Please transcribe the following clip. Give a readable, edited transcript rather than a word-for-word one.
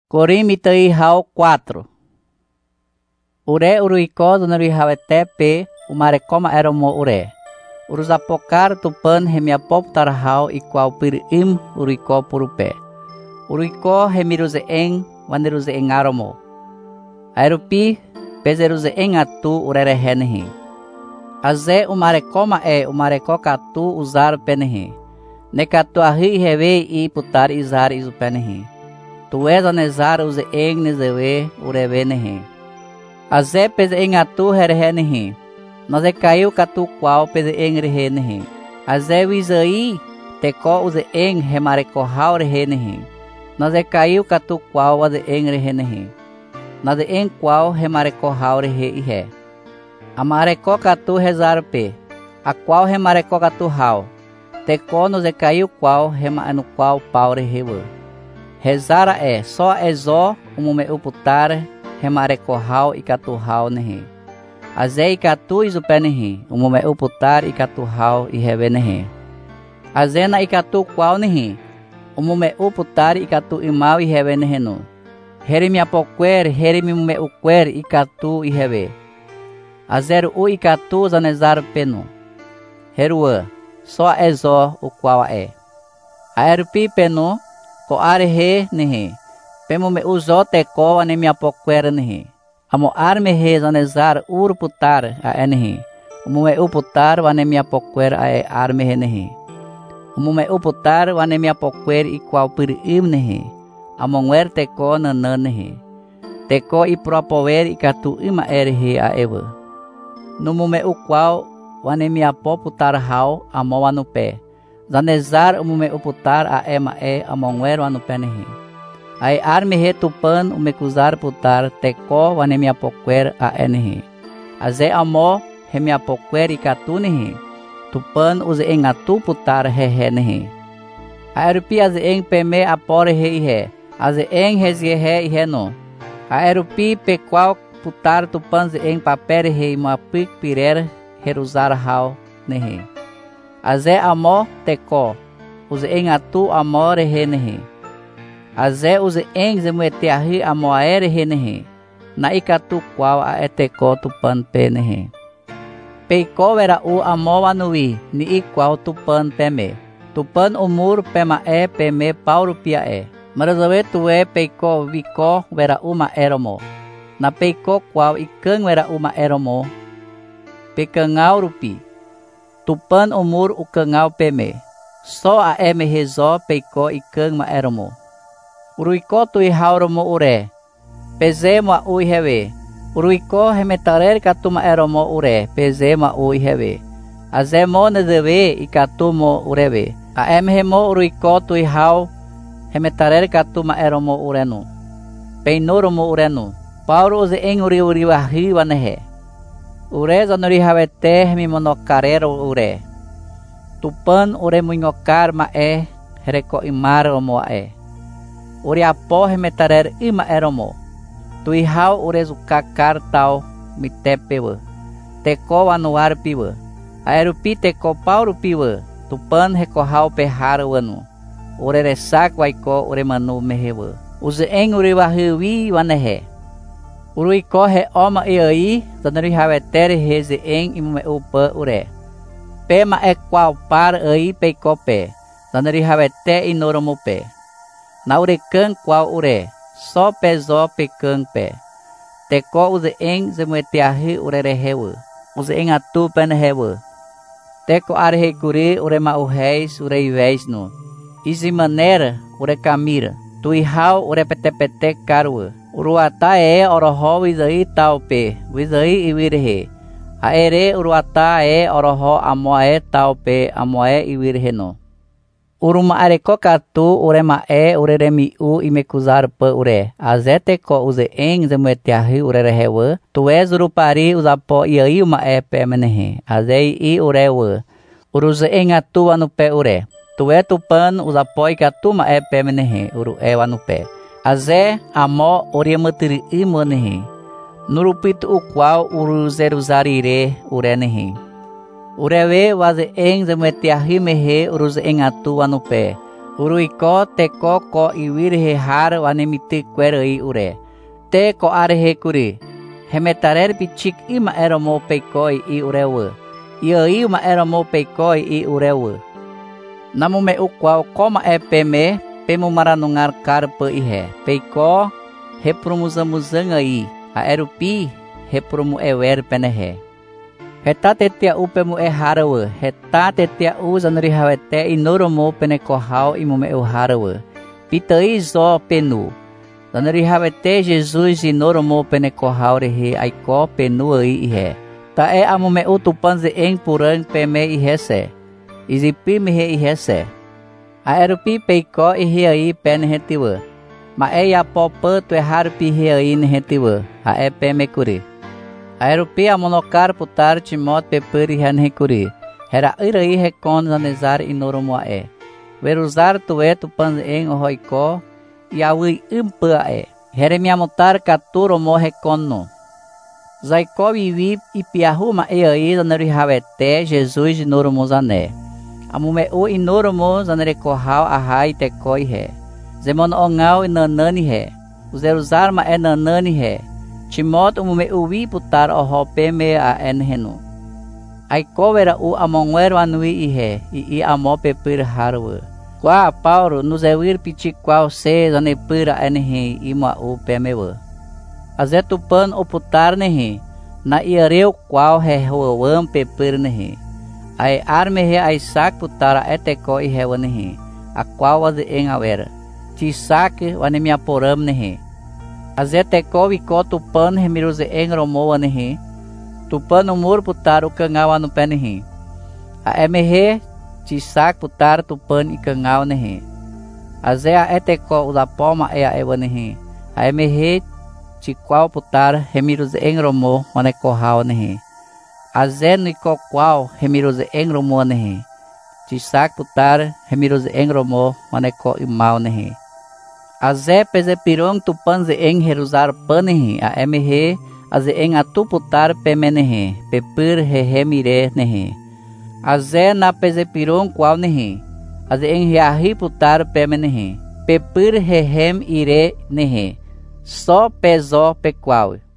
Corim mitei hao 4. Ure uruiko donori hawete pe umarekoma eromo ure. Uruzapokar tupan hemiapop tarhao ikwau pirim uruiko purupe. Uruiko hemiruzeeng wanderuzeeng aromo. Airupi pezeruzeeng atu urerehenehi. Aze umarekoma umareko katu uzar penehi. Nekatu ahi hewe I putar izar izupenehi. Tuez anezar uzeeng nezewe urevenehi. Aze pezeeng atu herhenehi. Naze caiu katu qual pezeeng rehenehi. Aze wizai teko uzeeng hemareko hau rehenehi. Naze caiu katu qual wazeeng rehenehi. Naze eng qual hemareko hau rehe ihe. Amareko katu rezar pe. A qual hemareko katu hau. Teko no caiu qual rema no qual pau rehewa. Rezara só zo umume uputar remareko hau ikatu hau nehi. Aze ikatu izupenehi umume uputar ikatu hau ihevenehi. Azena ikatu qual nehi umume uputar ikatu imau ihevenehenu. Herimi apoquer herimi umume uquer ikatu iheve. Azeru u ikatu zanezar penu. Herua só zo o qual Aerupi penu ko arhe nehi. Pemume uzo teko anemi apoquer nehi. Amo arme he zanezar urputar nehi. Umume uputar anemi apoquer arme he nehi. Umume uputar anemi apoquer igual pirim nehi. Amonguer teko nanan nehi. Teko ipropover ikatu ima erhe ewa. Numume uqual wanemi apoputar hau amo wanupe. Zanezar umume uputar ema amonguer wanupe nehi. Ai arme he tupan umekuzar putar teko wanemi apoquer nehi. Aze amo hemi apoquer ikatu nehi. Tupan uze engatu putar hehe nehi. Aerupi aze eng peme apore he ihe. Aze eng hezie he ihe no. Aerupi pe qual putar tupan ze eng papere he mapik pirer heruzar hau nehi. Aze amo teko uze eng atu amore he nehi. Aze uze eng zemuete ahi amo aere he nehi. Na ikatu qual teko tupan pe nehi. Peiko vera u amo wanui ni igual tupan peme. Tupan umur pema peme pauru pia Marazawe tuwe peiko viko vera uma eromo. Na peiko qual ikang vera uma eromo. Pekangau rupi. Tupan umur ukangau peme. So mehezo peiko ikang ma eromo. Uruiko tui hauromo ure. Peze ma ui hewe. Uruiko hemetarer katuma eromo ure. Peze ma ui hewe. Azemo nezewe ikatumo urewe. Hemo uruiko tui hau hemetarer katuma eromo urenu. Peinuromo urenu. Paulo uze eng uri wahi wanehe. Ure zanuri hawete hemi monokarero ure. Tupan ure muingokar ma hereko imar omo Uri apo hemetarer ima eromo. Tui hau ure zukakar tau mitepewa. Teko wanuar piwa. Aerupi teko Paulo piwa. Tupan heko hau pehar wanu. Ure resak waiko ure manu mehewa. Uze eng uri wahi wanehe. Uruiko he oma iai zanuri hawetere heze eng imume upa ure. Pema qual par ai peikope. Zanuri hawete inoromo pe. Na urekan qual ure. So pezo pekang pe. Teko uze eng zemuete ahi ure rehewa. Uze eng atu penehewa. Teko arhe kuri ure mauheis ure iveis no. Izi maneira ure camira. Tui hau ure pete karua. Uruata oroho wizai taupe. Wizai iwirhe. Aere uruata oroho amoe taupe amoe iwirhe no. Uruma areko katu ure ure remi imekuzar pa ure. Azeteko uze eng zemuete ahi ure rehewa. Tuez urupari uzapo iai uma pemenehe. Azei I urewa. Uruze eng atu wanupe ure. Tuwe tupan uzapo ikatu ma pemenehe. Uru wanupe. Aze amo oriamatiri imanehi. Nurupitu uqual uruzeruzarire urenehi. Urewe waze eng zemuete ahi mehe uruze eng atu wanupe. Uruiko teko ko iwir he har wanemiti querei ure. Te ko are he kuri. Hemetarer pichik ima eromo peikoi i urewe. I uma eromo peikoi i urewe. Namu me ukwau koma peme pemu maranungar karpe ihe. Peiko heprumuzamuzang ai. A erupi heprumu ewer penehe. Heta tetia upemu harawe. Heta tetia zanuri hawete inoromo penekohau imume harawe. Pitei zo penu. Zanuri hawete Jesus inoromo penekohau rehe aiko penu ai ihe. Ta amume tupanze eng purang peme ihese. Izipi mihe ihese. A erupi peiko ihe ai penhetiwe. Ma ya popo tu harpi ihe ai nehetiwe. A peme kuri. Aerupi amonokar putar timot pepuri han hekuri. Hera irai hekon zanezar inoromoae. Veruzar tué tupan en ohoiko. Yawi impae. Heremiamotar katuro mo hekono. Zaiko vivi ipiahuma ei zaneri havete Jesus inoromozane. Amume o inoromo zanere kohau ahai tekoi he. Zemon ongau inanani he. Uzeruzar ma enanani he. Timot umume uwi putar oho peme a enhenu. Aiko vera amonguero anui ihe i amo pepir harwe. Qua Paulo nos ewir pichi qual se zanepira enhe ima pemewe. Azetupan o putar nehe na iareu qual hehoam pepir nehe. Ai arme he ai sak putara eteko ihe wanehe. A qual was en awera. Ti sak wanemia poram nehe. Azeteko wiko tupan hemiruze engromo anehe. Tupan umur putar o cangal anu penehe. A emehe tisak putar tupan i cangal nehe. Aze a eteko udapoma a evanehe. A emehe tiqual putar hemiruze engromo manekohau nehe. Aze niko qual hemiruze engromo nehe. Tisak putar hemiruze engromo maneko imal nehe. Aze pezepirong tupanze eng heruzar panehe a emehe aze eng atuputar pemenehe pepir hehemire nehe. Aze na pezepirong qual nehe aze eng reahi putar pemenehe pepir hehem ire nehe. Só pezo pequal.